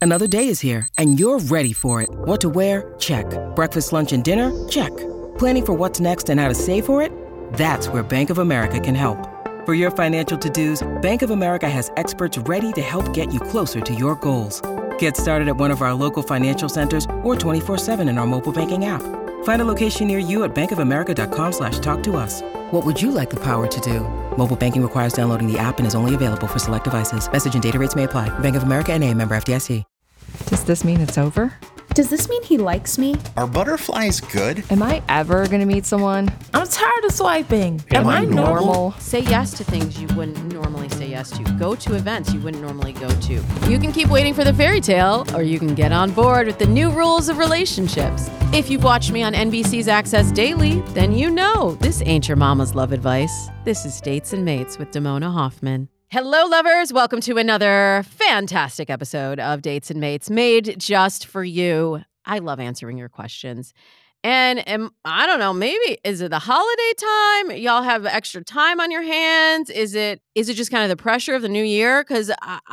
Another day is here, and you're ready for it. What to wear? Check. Breakfast, lunch, and dinner? Check. Planning for what's next and how to save for it? That's where Bank of America can help. For your financial to-dos, Bank of America has experts ready to help get you closer to your goals. Get started at one of our local financial centers or 24/7 in our mobile banking app. Find a location near you at bankofamerica.com/talktous. What would you like the power to do? Mobile banking requires downloading the app and is only available for select devices. Message and data rates may apply. Bank of America N.A., member FDIC. Does this mean it's over? Does this mean he likes me? Are butterflies good? Am I ever going to meet someone? I'm tired of swiping. Am I normal? Say yes to things you wouldn't normally say yes to. Go to events you wouldn't normally go to. You can keep waiting for the fairy tale, or you can get on board with the new rules of relationships. If you've watched me on NBC's Access Daily, then you know this ain't your mama's love advice. This is Dates and Mates with Damona Hoffman. Hello, lovers. Welcome to another fantastic episode of Dates and Mates, made just for you. I love answering your questions. And I don't know, maybe, is it the holiday time? Y'all have extra time on your hands? Is it just kind of the pressure of the new year? Because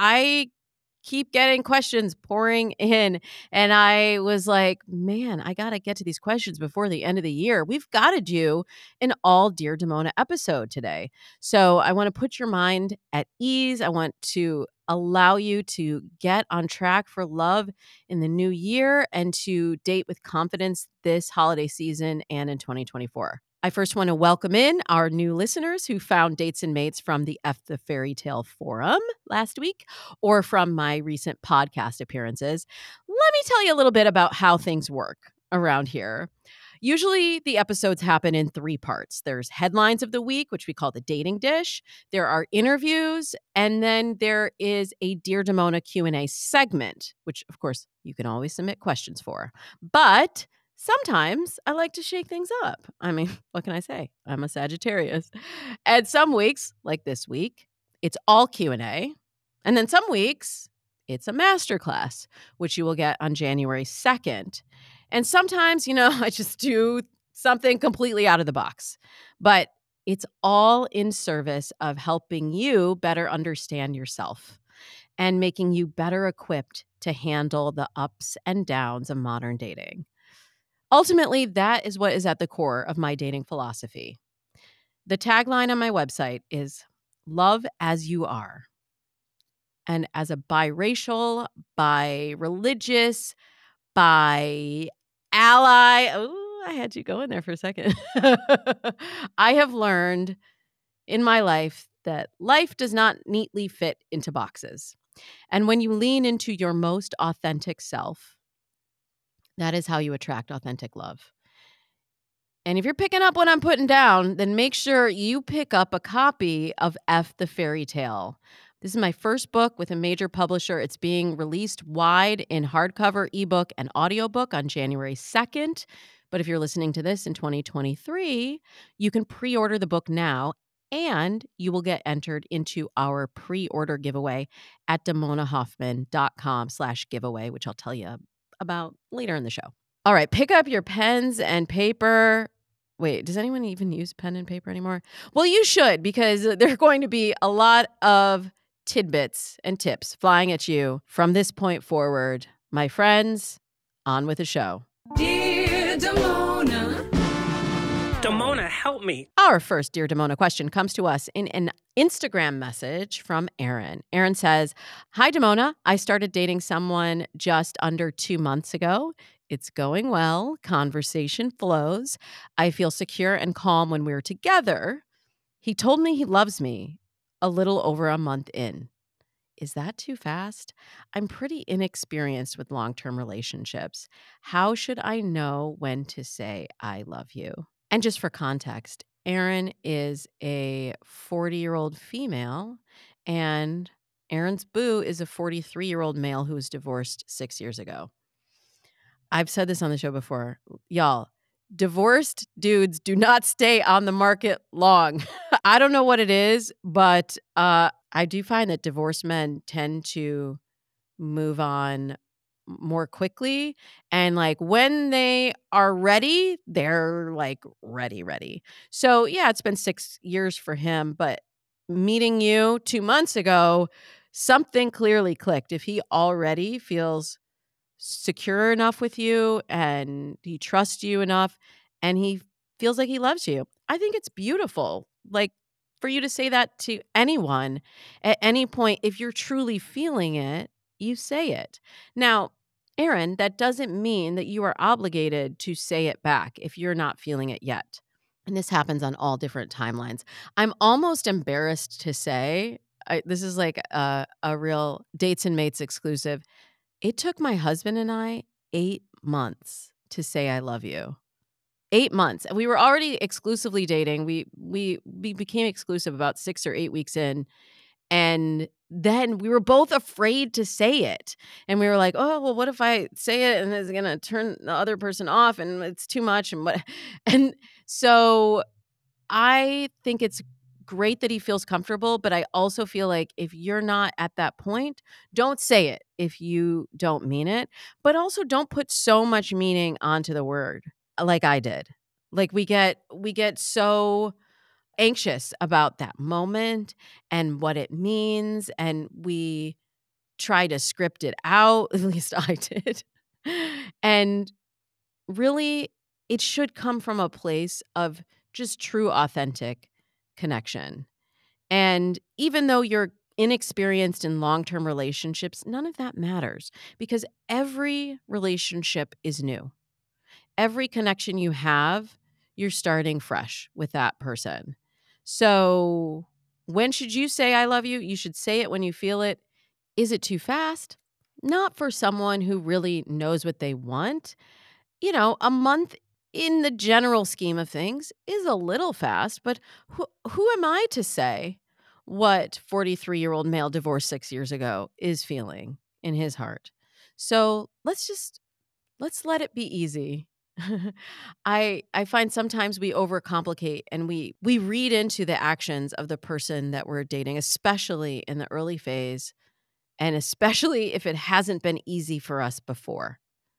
I keep getting questions pouring in. And I was like, man, I got to get to these questions before the end of the year. We've got to do an all Dear Damona episode today. So I want to put your mind at ease. I want to allow you to get on track for love in the new year and to date with confidence this holiday season and in 2024. I first want to welcome in our new listeners who found Dates and Mates from the F the Fairy Tale Forum last week or from my recent podcast appearances. Let me tell you a little bit about how things work around here. Usually the episodes happen in 3 parts. There's headlines of the week, which we call the dating dish. There are interviews, and then there is a Dear Damona Q&A segment, which of course you can always submit questions for. But sometimes I like to shake things up. I mean, what can I say? I'm a Sagittarius. And some weeks, like this week, it's all Q&A. And then some weeks, it's a masterclass, which you will get on January 2nd. And sometimes, I just do something completely out of the box. But it's all in service of helping you better understand yourself and making you better equipped to handle the ups and downs of modern dating. Ultimately, that is what is at the core of my dating philosophy. The tagline on my website is love as you are. And as a biracial, bi-religious, bi-ally, I had you go in there for a second. I have learned in my life that life does not neatly fit into boxes. And when you lean into your most authentic self, that is how you attract authentic love. And if you're picking up what I'm putting down, then make sure you pick up a copy of F the Fairy Tale. This is my first book with a major publisher. It's being released wide in hardcover, ebook, and audiobook on January 2nd. But if you're listening to this in 2023, you can pre-order the book now, and you will get entered into our pre-order giveaway at damonahoffman.com/giveaway, which I'll tell you about later in the show. All right, pick up your pens and paper. Wait, does anyone even use pen and paper anymore? Well, you should, because there are going to be a lot of tidbits and tips flying at you from this point forward. My friends, on with the show. Dear Damona. Damona, help me. Our first Dear Damona question comes to us in an Instagram message from Aaron. Aaron says, "Hi, Damona. I started dating someone just under 2 months ago. It's going well. Conversation flows. I feel secure and calm when we're together. He told me he loves me a little over a month in. Is that too fast? I'm pretty inexperienced with long-term relationships. How should I know when to say I love you?" And just for context, Aaron is a 40-year-old female, and Aaron's boo is a 43-year-old male who was divorced 6 years ago. I've said this on the show before. Y'all, divorced dudes do not stay on the market long. I don't know what it is, but I do find that divorced men tend to move on more quickly. And like when they are ready, they're like ready. So yeah, it's been 6 years for him, but meeting you 2 months ago something clearly clicked. If he already feels secure enough with you and he trusts you enough and he feels like he loves you, I think it's beautiful. Like for you to say that to anyone at any point, if you're truly feeling it, you say it. Now, Erin, that doesn't mean that you are obligated to say it back if you're not feeling it yet. And this happens on all different timelines. I'm almost embarrassed to say, this is like a real Dates and Mates exclusive. It took my husband and I 8 months to say I love you. 8 months. We were already exclusively dating. We became exclusive about 6 or 8 weeks in. And then we were both afraid to say it. And we were like, oh, well, what if I say it and it's going to turn the other person off and it's too much? And so I think it's great that he feels comfortable, but I also feel like if you're not at that point, don't say it if you don't mean it, but also don't put so much meaning onto the word like I did. Like we get so anxious about that moment and what it means, and we try to script it out, at least I did. And really, it should come from a place of just true, authentic connection. And even though you're inexperienced in long-term relationships, none of that matters because every relationship is new. Every connection you have, you're starting fresh with that person. So when should you say I love you? You should say it when you feel it. Is it too fast? Not for someone who really knows what they want. You know, a month in the general scheme of things is a little fast, but who am I to say what 43-year-old male divorced 6 years ago is feeling in his heart? So let's let it be easy. I find sometimes we overcomplicate and we read into the actions of the person that we're dating, especially in the early phase, and especially if it hasn't been easy for us before.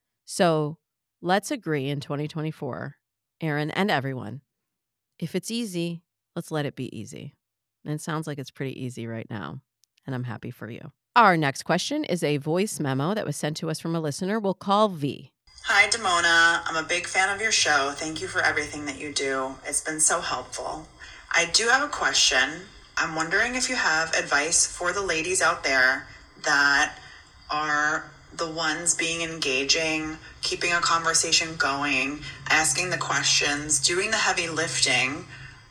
So let's agree in 2024, Erin and everyone, if it's easy, let's let it be easy. And it sounds like it's pretty easy right now, and I'm happy for you. Our next question is a voice memo that was sent to us from a listener. We'll call V. Hi, Damona. I'm a big fan of your show. Thank you for everything that you do. It's been so helpful. I do have a question. I'm wondering if you have advice for the ladies out there that are the ones being engaging, keeping a conversation going, asking the questions, doing the heavy lifting,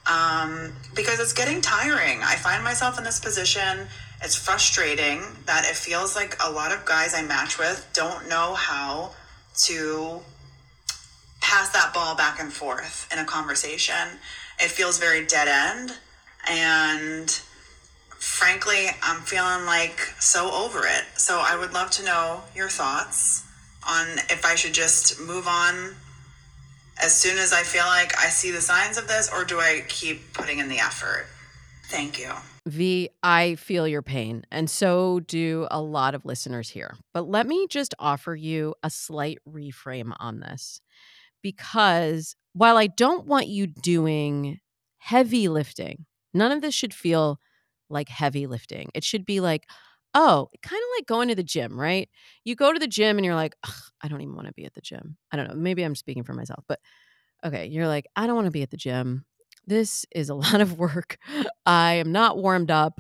because it's getting tiring. I find myself in this position. It's frustrating that it feels like a lot of guys I match with don't know how to pass that ball back and forth in a conversation. It feels very dead end, and frankly, I'm feeling like so over it. So I would love to know your thoughts on if I should just move on as soon as I feel like I see the signs of this, or do I keep putting in the effort? Thank you. V, I feel your pain, and so do a lot of listeners here. But let me just offer you a slight reframe on this. Because while I don't want you doing heavy lifting, none of this should feel like heavy lifting. It should be like, oh, kind of like going to the gym, right? You go to the gym and you're like, I don't even want to be at the gym. I don't know. Maybe I'm speaking for myself, but okay. You're like, I don't want to be at the gym. This is a lot of work. I am not warmed up.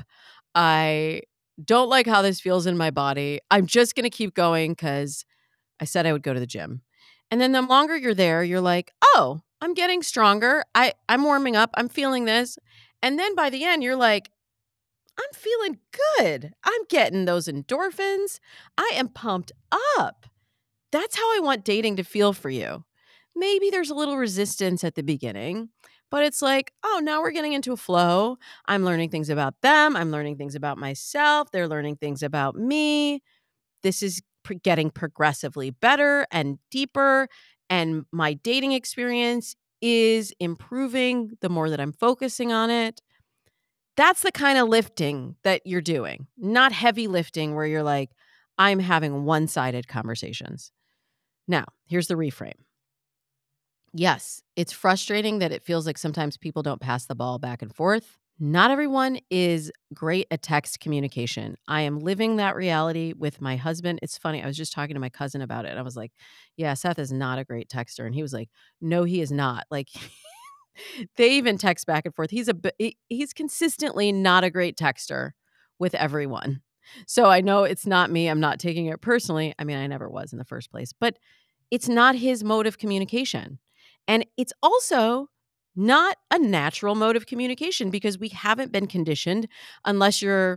I don't like how this feels in my body. I'm just going to keep going because I said I would go to the gym. And then the longer you're there, you're like, oh, I'm getting stronger. I'm warming up. I'm feeling this. And then by the end, you're like, I'm feeling good. I'm getting those endorphins. I am pumped up. That's how I want dating to feel for you. Maybe there's a little resistance at the beginning, but it's like, oh, now we're getting into a flow. I'm learning things about them. I'm learning things about myself. They're learning things about me. This is getting progressively better and deeper, and my dating experience is improving the more that I'm focusing on it. That's the kind of lifting that you're doing, not heavy lifting where you're like, I'm having one-sided conversations. Now, here's the reframe. Yes, it's frustrating that it feels like sometimes people don't pass the ball back and forth. Not everyone is great at text communication. I am living that reality with my husband. It's funny. I was just talking to my cousin about it. And I was like, yeah, Seth is not a great texter. And he was like, no, he is not. Like, they even text back and forth. He's consistently not a great texter with everyone. So I know it's not me. I'm not taking it personally. I mean, I never was in the first place, but it's not his mode of communication. And it's also not a natural mode of communication because we haven't been conditioned unless you're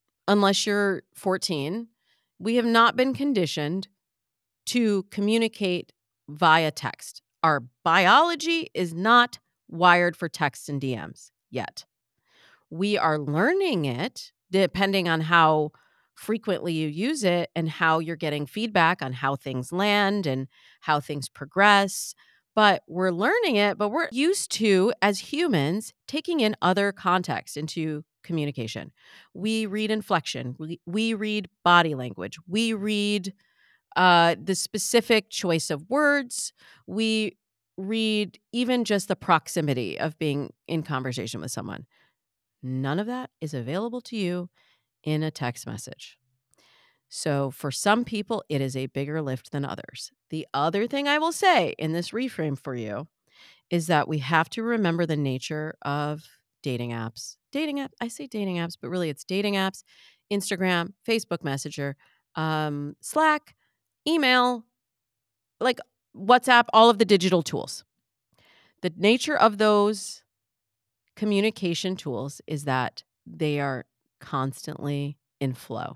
14. We have not been conditioned to communicate via text. Our biology is not wired for text and DMs yet. We are learning it depending on how frequently you use it and how you're getting feedback on how things land and how things progress. But we're learning it, but we're used to, as humans, taking in other context into communication. We read inflection, we read body language, we read the specific choice of words. We read even just the proximity of being in conversation with someone. None of that is available to you in a text message. So for some people, it is a bigger lift than others. The other thing I will say in this reframe for you is that we have to remember the nature of dating apps. I say dating apps, but really it's dating apps, Instagram, Facebook Messenger, Slack, email, like WhatsApp, all of the digital tools. The nature of those communication tools is that they are constantly in flow.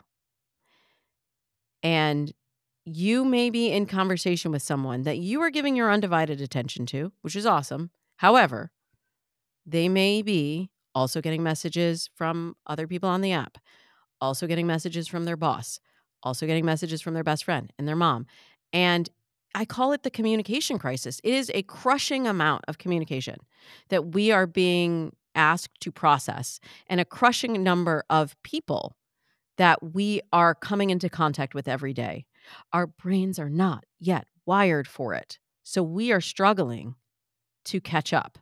And you may be in conversation with someone that you are giving your undivided attention to, which is awesome. However, they may be also getting messages from other people on the app, also getting messages from their boss, also getting messages from their best friend and their mom. And I call it the communication crisis. It is a crushing amount of communication that we are being asked to process, and a crushing number of people that we are coming into contact with every day. Our brains are not yet wired for it. So we are struggling to catch up.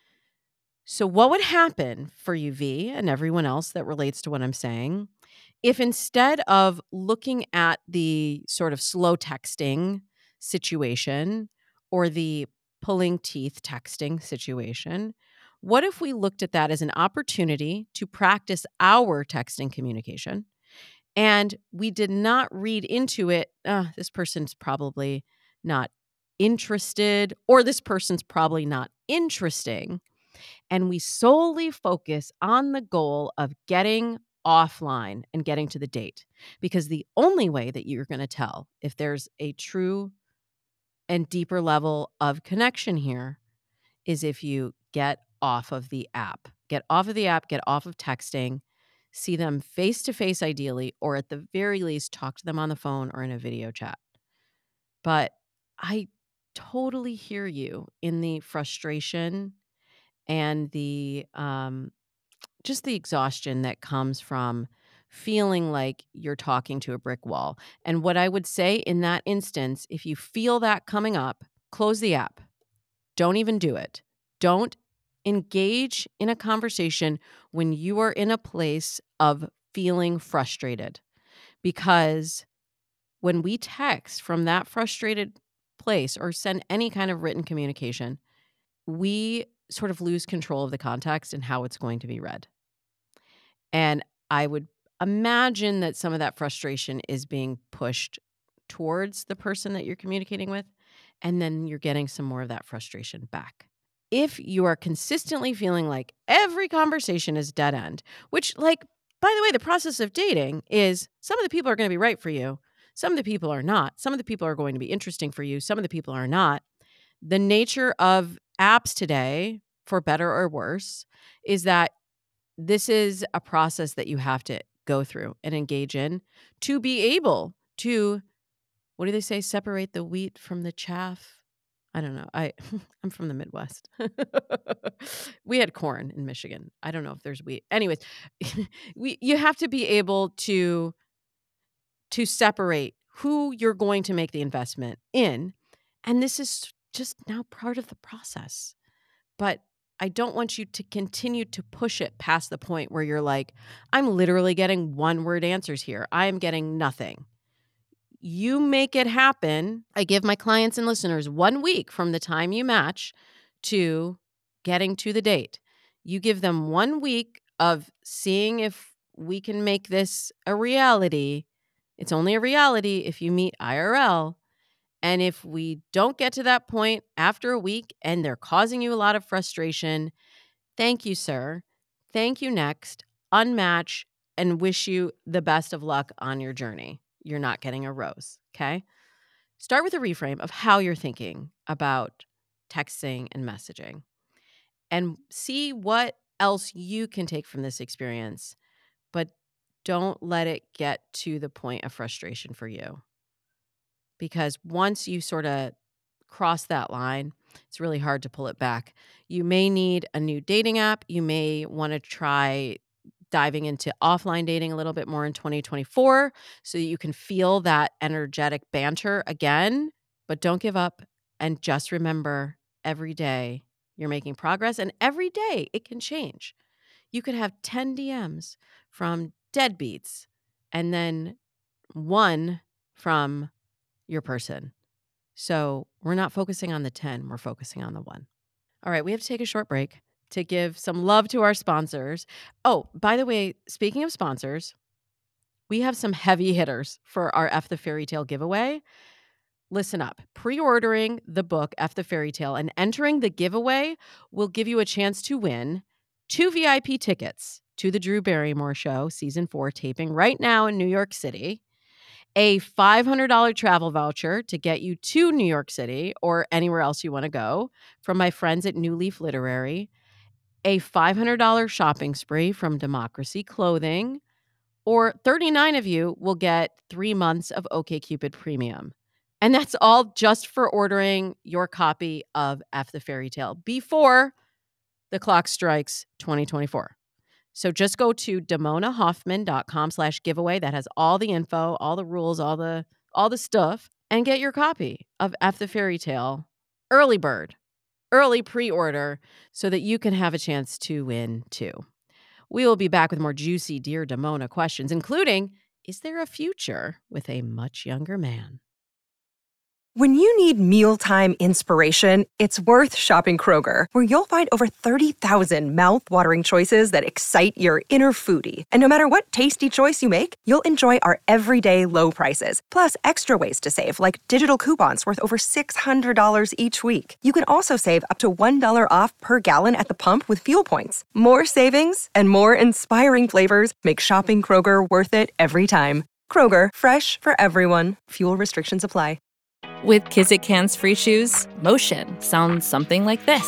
So what would happen for you, V, and everyone else that relates to what I'm saying, if instead of looking at the sort of slow texting situation or the pulling teeth texting situation, what if we looked at that as an opportunity to practice our texting communication? And we did not read into it, this person's probably not interested, or this person's probably not interesting. And we solely focus on the goal of getting offline and getting to the date. Because the only way that you're going to tell if there's a true and deeper level of connection here is if you get off of the app. Get off of the app, get off of texting, see them face to face ideally, or at the very least, talk to them on the phone or in a video chat. But I totally hear you in the frustration and the just the exhaustion that comes from feeling like you're talking to a brick wall. And what I would say in that instance, if you feel that coming up, close the app. Don't even do it. Don't engage in a conversation when you are in a place of feeling frustrated. Because when we text from that frustrated place or send any kind of written communication, we sort of lose control of the context and how it's going to be read. And I would imagine that some of that frustration is being pushed towards the person that you're communicating with, and then you're getting some more of that frustration back. If you are consistently feeling like every conversation is dead end, which, like, by the way, the process of dating is some of the people are going to be right for you. Some of the people are not. Some of the people are going to be interesting for you. Some of the people are not. The nature of apps today, for better or worse, is that this is a process that you have to go through and engage in to be able to, what do they say, separate the wheat from the chaff? I don't know. I'm from the Midwest. We had corn in Michigan. I don't know if there's wheat. Anyways, you have to be able to separate who you're going to make the investment in. And this is just now part of the process. But I don't want you to continue to push it past the point where you're like, I'm literally getting one-word answers here. I am getting nothing. You make it happen. I give my clients and listeners 1 week from the time you match to getting to the date. You give them 1 week of seeing if we can make this a reality. It's only a reality if you meet IRL. And if we don't get to that point after a week and they're causing you a lot of frustration, thank you, sir. Thank you, next. Unmatch and wish you the best of luck on your journey. You're not getting a rose, okay? Start with a reframe of how you're thinking about texting and messaging and see what else you can take from this experience, but don't let it get to the point of frustration for you. Because once you sort of cross that line, it's really hard to pull it back. You may need a new dating app. You may want to try diving into offline dating a little bit more in 2024 so that you can feel that energetic banter again. But don't give up, and just remember, every day you're making progress, and every day it can change. You could have 10 DMs from deadbeats and then 1 from your person. So we're not focusing on the 10, we're focusing on the 1. All right, we have to take a short break to give some love to our sponsors. Oh, by the way, speaking of sponsors, we have some heavy hitters for our F the Fairy Tale giveaway. Listen up. Pre-ordering the book F the Fairy Tale and entering the giveaway will give you a chance to win 2 VIP tickets to the Drew Barrymore Show Season 4 taping right now in New York City, a $500 travel voucher to get you to New York City or anywhere else you want to go from my friends at New Leaf Literary, a $500 shopping spree from Democracy Clothing, or 39 of you will get 3 months of OkCupid Premium. And that's all just for ordering your copy of F the Fairy Tale before the clock strikes 2024. So just go to damonahoffman.com/giveaway. That has all the info, all the rules, all the stuff, and get your copy of F the Fairy Tale early bird, early pre-order, so that you can have a chance to win too. We will be back with more juicy Dear Damona questions, including, is there a future with a much younger man? When you need mealtime inspiration, it's worth shopping Kroger, where you'll find over 30,000 mouth-watering choices that excite your inner foodie. And no matter what tasty choice you make, you'll enjoy our everyday low prices, plus extra ways to save, like digital coupons worth over $600 each week. You can also save up to $1 off per gallon at the pump with fuel points. More savings and more inspiring flavors make shopping Kroger worth it every time. Kroger, fresh for everyone. Fuel restrictions apply. With Kizik hands-free shoes, motion sounds something like this.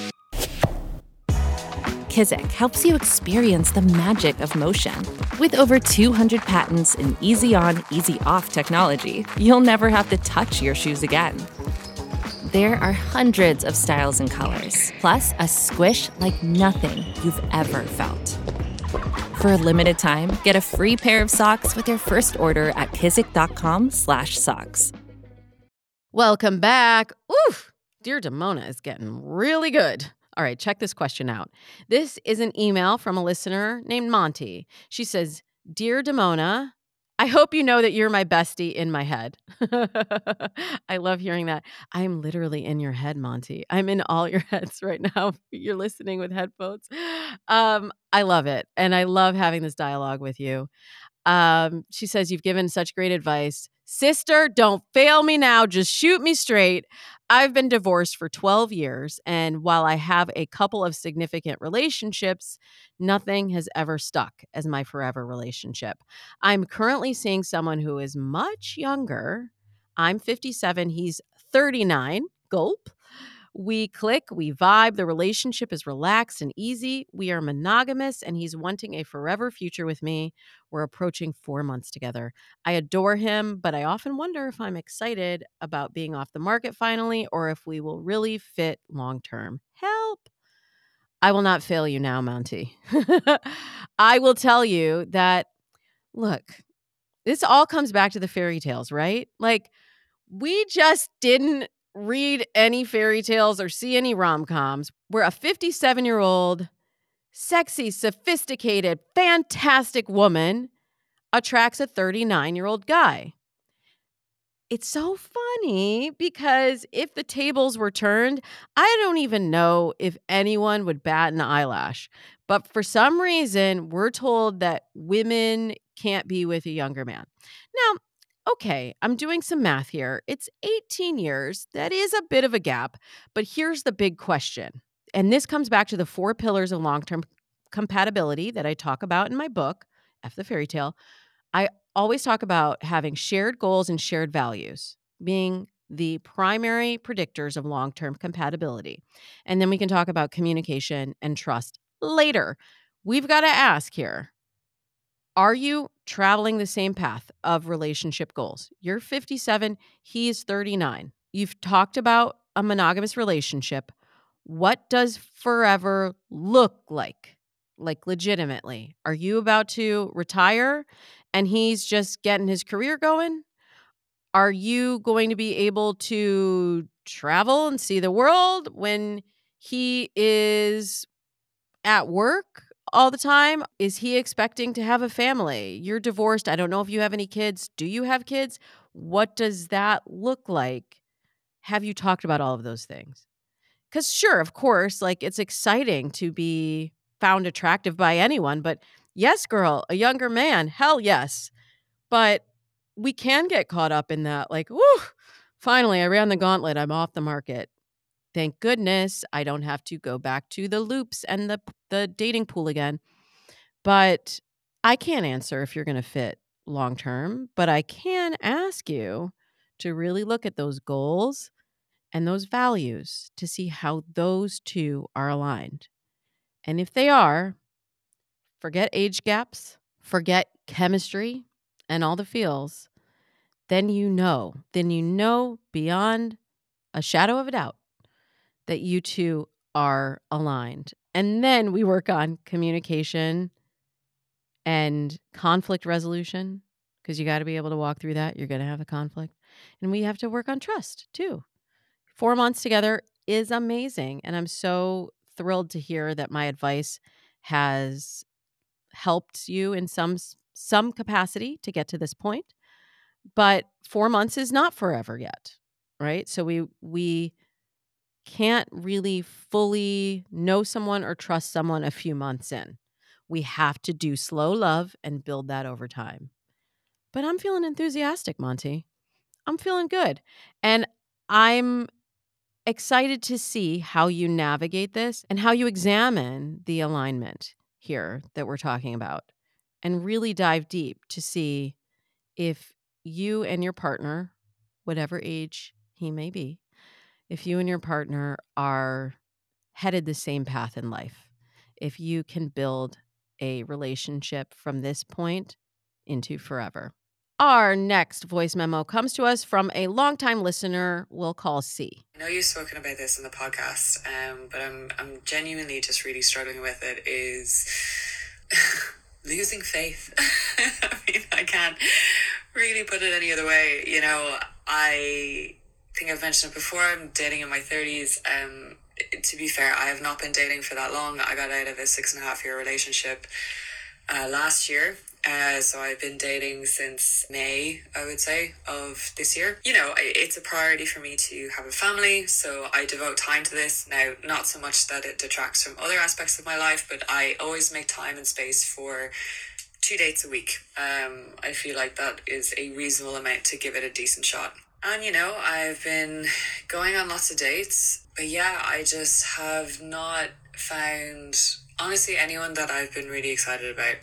Kizik helps you experience the magic of motion. With over 200 patents and easy-on, easy-off technology, you'll never have to touch your shoes again. There are hundreds of styles and colors, plus a squish like nothing you've ever felt. For a limited time, get a free pair of socks with your first order at kizik.com/socks. Welcome back. Oof, Dear Damona is getting really good. All right, check this question out. This is an email from a listener named Monty. She says, Dear Damona, I hope you know that you're my bestie in my head. I love hearing that. I'm literally in your head, Monty. I'm in all your heads right now. You're listening with headphones. I love it. And I love having this dialogue with you. She says, you've given such great advice. Sister, don't fail me now. Just shoot me straight. I've been divorced for 12 years, and while I have a couple of significant relationships, nothing has ever stuck as my forever relationship. I'm currently seeing someone who is much younger. I'm 57. He's 39. Gulp. We click, we vibe, the relationship is relaxed and easy. We are monogamous, and he's wanting a forever future with me. We're approaching 4 months together. I adore him, but I often wonder if I'm excited about being off the market finally, or if we will really fit long term. Help! I will not fail you now, Monty. I will tell you that, look, this all comes back to the fairy tales, right? Like, we just didn't read any fairy tales or see any rom-coms where a 57-year-old, sexy, sophisticated, fantastic woman attracts a 39-year-old guy. It's so funny because if the tables were turned, I don't even know if anyone would bat an eyelash. But for some reason, we're told that women can't be with a younger man. Now, okay, I'm doing some math here. It's 18 years. That is a bit of a gap. But here's the big question. And this comes back to the 4 pillars of long-term compatibility that I talk about in my book, F the Fairy Tale. I always talk about having shared goals and shared values being the primary predictors of long-term compatibility. And then we can talk about communication and trust later. We've got to ask here, are you traveling the same path of relationship goals? You're 57, he's 39. You've talked about a monogamous relationship. What does forever look like? Like legitimately, are you about to retire and he's just getting his career going? Are you going to be able to travel and see the world when he is at work all the time? Is he expecting to have a family? You're divorced. I don't know if you have any kids. Do you have kids? What does that look like? Have you talked about all of those things? Because sure, of course, like it's exciting to be found attractive by anyone, but yes, girl, a younger man, hell yes. But we can get caught up in that, like, whoo, finally, I ran the gauntlet. I'm off the market. Thank goodness I don't have to go back to the loops and the dating pool again. But I can't answer if you're going to fit long term, but I can ask you to really look at those goals and those values to see how those two are aligned. And if they are, forget age gaps, forget chemistry and all the feels, then you know beyond a shadow of a doubt that you two are aligned. And then we work on communication and conflict resolution, because you got to be able to walk through that. You're going to have a conflict. And we have to work on trust too. 4 months together is amazing. And I'm so thrilled to hear that my advice has helped you in some capacity to get to this point. But 4 months is not forever yet, right? So we can't really fully know someone or trust someone a few months in. We have to do slow love and build that over time. But I'm feeling enthusiastic, Monty. I'm feeling good. And I'm excited to see how you navigate this and how you examine the alignment here that we're talking about and really dive deep to see if you and your partner, whatever age he may be, if you and your partner are headed the same path in life, if you can build a relationship from this point into forever. Our next voice memo comes to us from a longtime listener we'll call C. I know you've spoken about this in the podcast, but I'm genuinely just really struggling with it, is losing faith. I mean, I can't really put it any other way. You know, I think I've mentioned it before, I'm dating in my 30s. To be fair, I have not been dating for that long. I got out of a 6.5-year relationship last year. So I've been dating since May, I would say, of this year. You know, it's a priority for me to have a family, so I devote time to this. Now, not so much that it detracts from other aspects of my life, but I always make time and space for 2 dates a week. I feel like that is a reasonable amount to give it a decent shot. And, you know, I've been going on lots of dates, but yeah, I just have not found, honestly, anyone that I've been really excited about.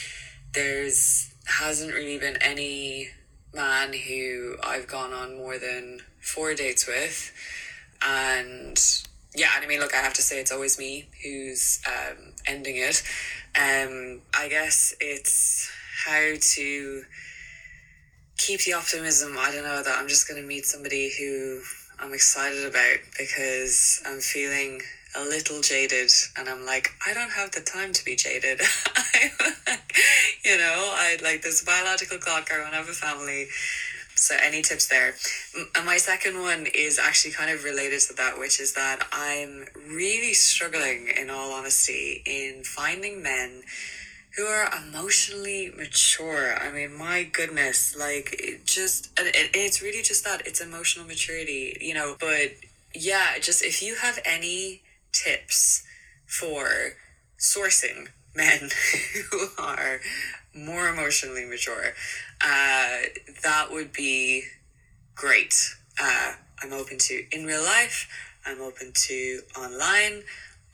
Hasn't really been any man who I've gone on more than 4 dates with. And yeah, and I mean, look, I have to say it's always me who's ending it. I guess it's how to keep the optimism. I don't know, that I'm just going to meet somebody who I'm excited about, because I'm feeling a little jaded, and I'm like, I don't have the time to be jaded. You know, I like this biological clock. I want to have a family. So any tips there? And my second one is actually kind of related to that, which is that I'm really struggling, in all honesty, in finding men who are emotionally mature. I mean, my goodness, like it's really just that, it's emotional maturity, but yeah, just if you have any tips for sourcing men who are more emotionally mature, that would be great. I'm open to in real life, I'm open to online.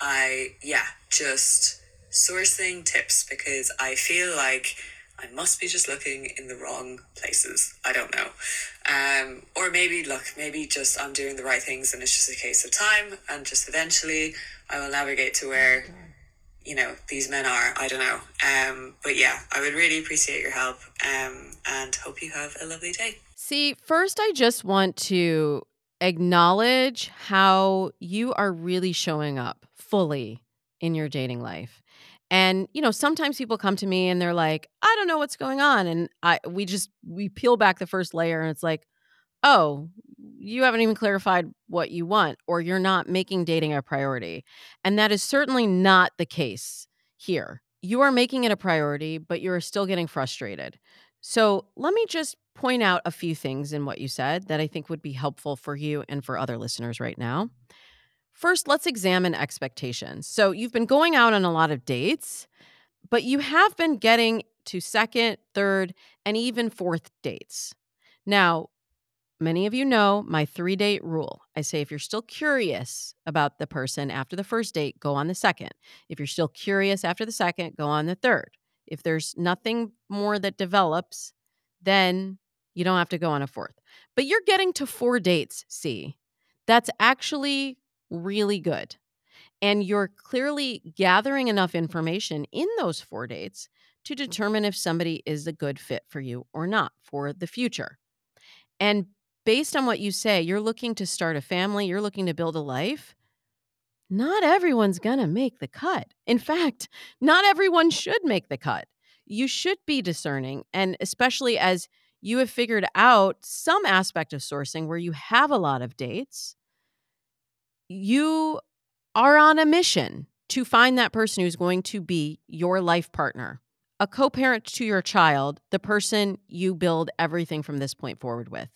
Just sourcing tips, because I feel like I must be just looking in the wrong places. I don't know. Or maybe just I'm doing the right things and it's just a case of time, and just eventually I will navigate to where, these men are. I don't know. But yeah, I would really appreciate your help, and hope you have a lovely day. See, first, I just want to acknowledge how you are really showing up fully in your dating life. And, sometimes people come to me and they're like, I don't know what's going on. And we peel back the first layer and it's like, oh, you haven't even clarified what you want, or you're not making dating a priority. And that is certainly not the case here. You are making it a priority, but you're still getting frustrated. So let me just point out a few things in what you said that I think would be helpful for you and for other listeners right now. First, let's examine expectations. So you've been going out on a lot of dates, but you have been getting to second, third, and even fourth dates. Now, many of you know my 3-date rule. I say if you're still curious about the person after the first date, go on the second. If you're still curious after the second, go on the third. If there's nothing more that develops, then you don't have to go on a fourth. But you're getting to 4 dates, see. That's actually really good. And you're clearly gathering enough information in those 4 dates to determine if somebody is a good fit for you or not for the future. And based on what you say, you're looking to start a family, you're looking to build a life. Not everyone's going to make the cut. In fact, not everyone should make the cut. You should be discerning, and especially as you have figured out some aspect of sourcing where you have a lot of dates, you are on a mission to find that person who's going to be your life partner, a co-parent to your child, the person you build everything from this point forward with.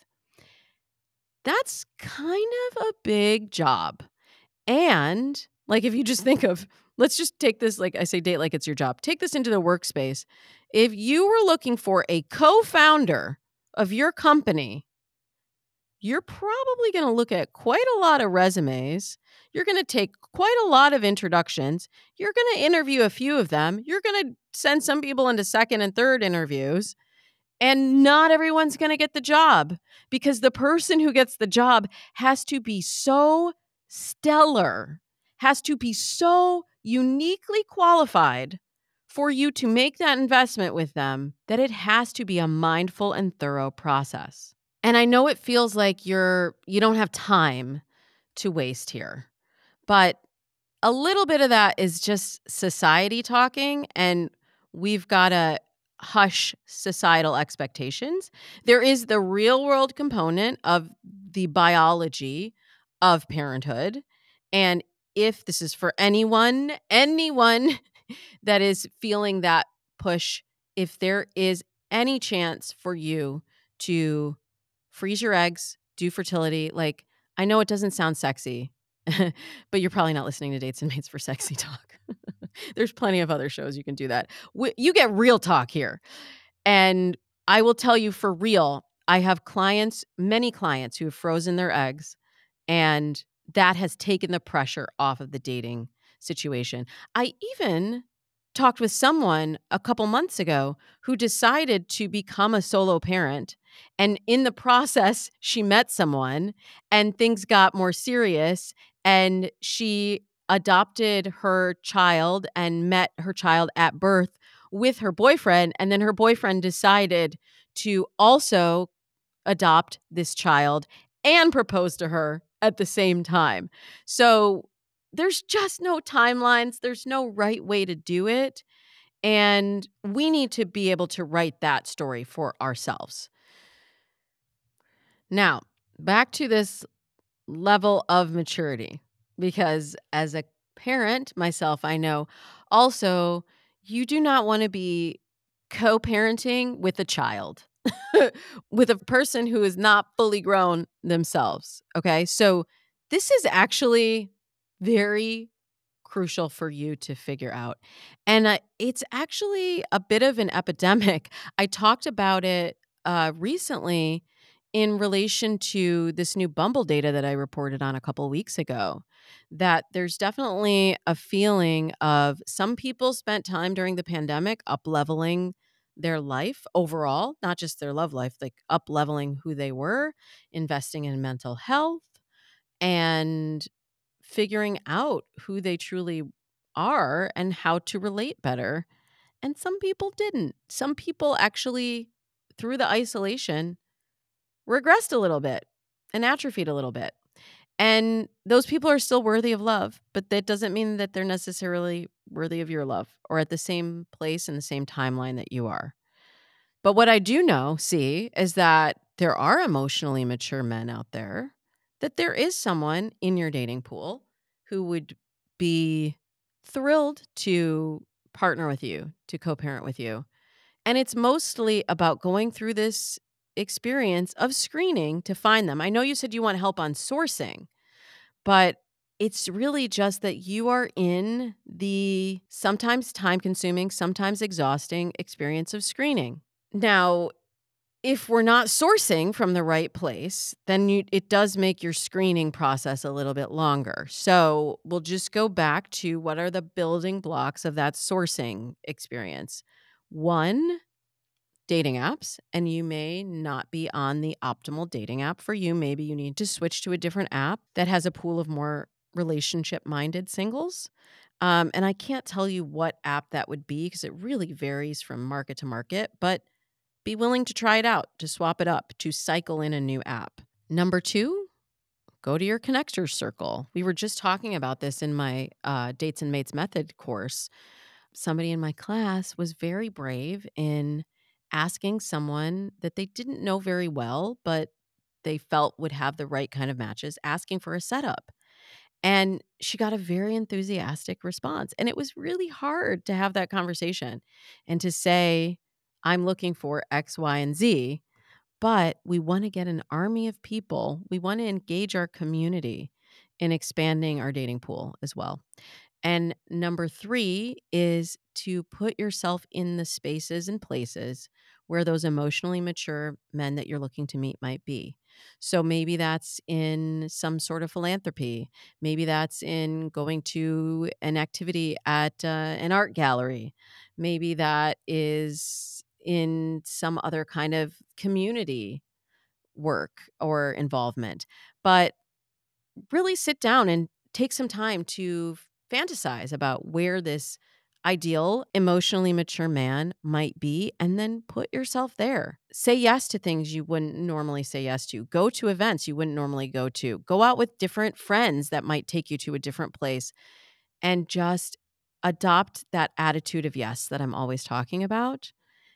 That's kind of a big job. And like, if you just think of, let's just take this, like I say, date like it's your job. Take this into the workspace. If you were looking for a co-founder of your company, you're probably going to look at quite a lot of resumes. You're going to take quite a lot of introductions. You're going to interview a few of them. You're going to send some people into second and third interviews. And not everyone's going to get the job, because the person who gets the job has to be so stellar, has to be so uniquely qualified for you to make that investment with them, that it has to be a mindful and thorough process. And I know it feels like you don't have time to waste here, but a little bit of that is just society talking, and we've got to hush societal expectations. There is the real world component of the biology of parenthood. And if this is for anyone that is feeling that push, if there is any chance for you to freeze your eggs, do fertility, like, I know it doesn't sound sexy, but you're probably not listening to Dates and Mates for sexy talk. There's plenty of other shows you can do that. You get real talk here. And I will tell you for real, I have many clients who have frozen their eggs, and that has taken the pressure off of the dating situation. I even talked with someone a couple months ago who decided to become a solo parent. And in the process, she met someone and things got more serious, and she adopted her child and met her child at birth with her boyfriend. And then her boyfriend decided to also adopt this child and propose to her at the same time. So there's just no timelines. There's no right way to do it. And we need to be able to write that story for ourselves. Now, back to this level of maturity, because as a parent myself, I know also you do not want to be co-parenting with a child, with a person who is not fully grown themselves. Okay. So this is actually very crucial for you to figure out. And it's actually a bit of an epidemic. I talked about it recently in relation to this new Bumble data that I reported on a couple weeks ago, that there's definitely a feeling of some people spent time during the pandemic up leveling their life overall, not just their love life, like up leveling who they were, investing in mental health, and figuring out who they truly are and how to relate better. And some people didn't. Some people actually, through the isolation, regressed a little bit and atrophied a little bit. And those people are still worthy of love, but that doesn't mean that they're necessarily worthy of your love or at the same place in the same timeline that you are. But what I do know, is that there are emotionally mature men out there, that there is someone in your dating pool who would be thrilled to partner with you, to co-parent with you. And it's mostly about going through this experience of screening to find them. I know you said you want help on sourcing, but it's really just that you are in the sometimes time-consuming, sometimes exhausting experience of screening. Now, if we're not sourcing from the right place, then it does make your screening process a little bit longer. So we'll just go back to what are the building blocks of that sourcing experience. One, dating apps, and you may not be on the optimal dating app for you. Maybe you need to switch to a different app that has a pool of more relationship-minded singles. And I can't tell you what app that would be because it really varies from market to market, but be willing to try it out, to swap it up, to cycle in a new app. Number 2, go to your connectors circle. We were just talking about this in my Dates and Mates Method course. Somebody in my class was very brave in asking someone that they didn't know very well, but they felt would have the right kind of matches, asking for a setup. And she got a very enthusiastic response. And it was really hard to have that conversation and to say, I'm looking for X, Y, and Z, but we want to get an army of people. We want to engage our community in expanding our dating pool as well. And number 3 is to put yourself in the spaces and places where those emotionally mature men that you're looking to meet might be. So maybe that's in some sort of philanthropy. Maybe that's in going to an activity at an art gallery. Maybe that is in some other kind of community work or involvement. But really sit down and take some time to fantasize about where this ideal, emotionally mature man might be, and then put yourself there. Say yes to things you wouldn't normally say yes to. Go to events you wouldn't normally go to. Go out with different friends that might take you to a different place, and just adopt that attitude of yes that I'm always talking about.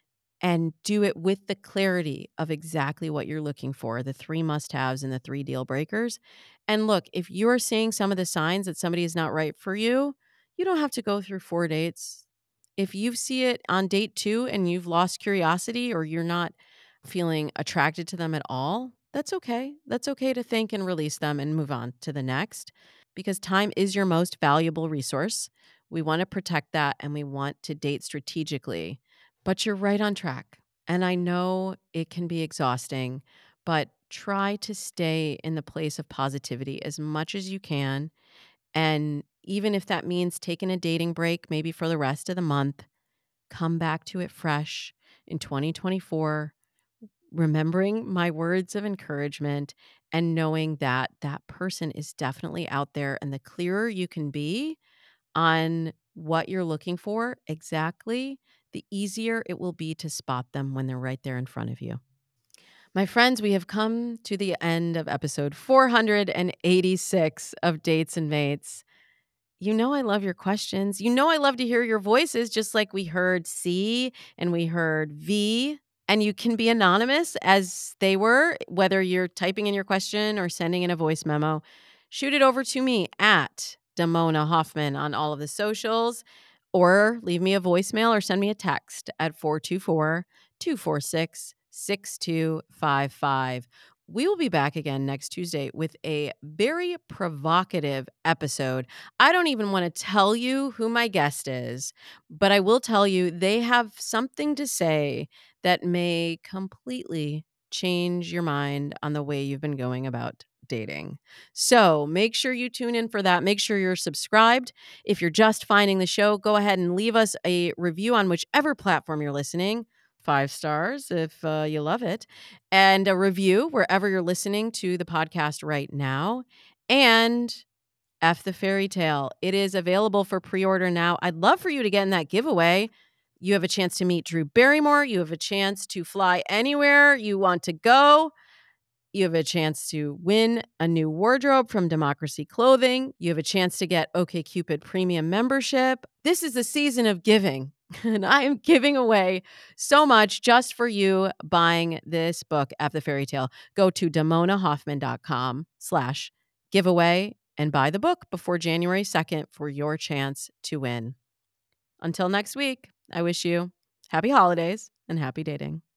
And do it with the clarity of exactly what you're looking for, the 3 must-haves and the 3 deal breakers. And look, if you're seeing some of the signs that somebody is not right for you, you don't have to go through 4 dates. If you see it on date 2 and you've lost curiosity or you're not feeling attracted to them at all, that's okay. That's okay to think and release them and move on to the next, because time is your most valuable resource. We want to protect that and we want to date strategically. But you're right on track. And I know it can be exhausting, but try to stay in the place of positivity as much as you can. And even if that means taking a dating break, maybe for the rest of the month, come back to it fresh in 2024, remembering my words of encouragement and knowing that that person is definitely out there. And the clearer you can be on what you're looking for exactly, the easier it will be to spot them when they're right there in front of you. My friends, we have come to the end of episode 486 of Dates and Mates. You know I love your questions. You know I love to hear your voices, just like we heard C and we heard V And you can be anonymous as they were, whether you're typing in your question or sending in a voice memo. Shoot it over to me at Damona Hoffman on all of the socials, or leave me a voicemail or send me a text at 424-246-6255. We will be back again next Tuesday with a very provocative episode. I don't even want to tell you who my guest is, but I will tell you they have something to say that may completely change your mind on the way you've been going about dating. So make sure you tune in for that. Make sure you're subscribed. If you're just finding the show, go ahead and leave us a review on whichever platform you're listening. 5 stars if you love it. And a review wherever you're listening to the podcast right now. And F the Fairy Tale. It is available for pre-order now. I'd love for you to get in that giveaway. You have a chance to meet Drew Barrymore. You have a chance to fly anywhere you want to go. You have a chance to win a new wardrobe from Democracy Clothing. You have a chance to get OkCupid premium membership. This is the season of giving, and I am giving away so much just for you buying this book, F the Fairy Tale. Go to damonahoffman.com/giveaway and buy the book before January 2nd for your chance to win. Until next week, I wish you happy holidays and happy dating.